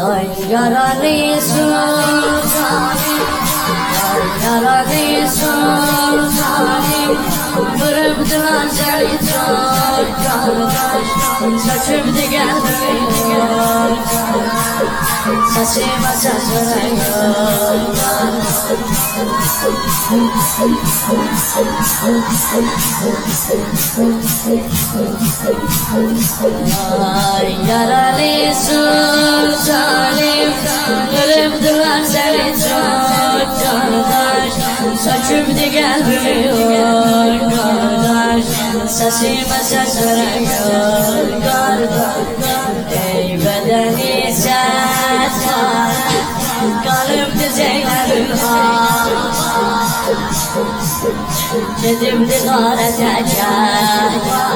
Ay yaralı sultanım, ay yaralı sultanım, bıraktılar seni çok kardeş, saçımda gelmiyor, saçıma saçırıyor. Ay yaralı sultanım, kırımdılar seni çok kardeş, saçımda gelmiyor kardeş, saçıma saçırıyor kardeş. Ey bedeni set var, kalbimde Zeynep'in Cedimde kara tecah,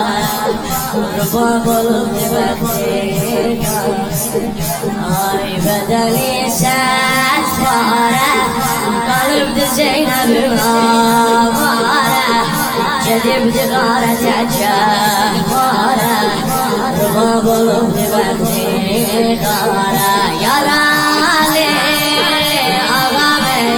Rıbab olup dibettik. Ay bedeli set var, kalbimde Zeynep'in Cedimde kara tecah, Rıbab olup dibettik. Yaralı ağam ey